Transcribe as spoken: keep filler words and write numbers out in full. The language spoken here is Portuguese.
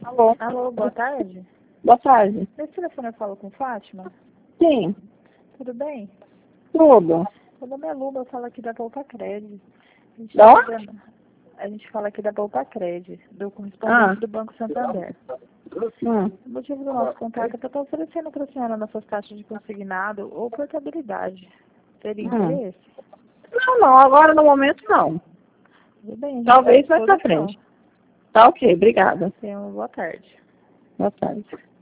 Alô? Alô, boa tarde. Boa tarde. Nesse telefone eu falo com Fátima? Sim, Tudo bem? tudo. Meu nome é Luba, eu falo aqui da Voltacred. A gente Da tá onde? ligando- A gente fala aqui da Voltacred, do correspondente Ah. do Banco Santander. Hum. O motivo do nosso contato é que eu estou oferecendo para a senhora nossas taxas de consignado ou portabilidade. Teria Hum. interesse? Não, não, agora no momento não. Tudo bem, a gente Talvez tá à mais pra disposição. frente. Tá ok, obrigada. Tenha uma boa tarde. Boa tarde.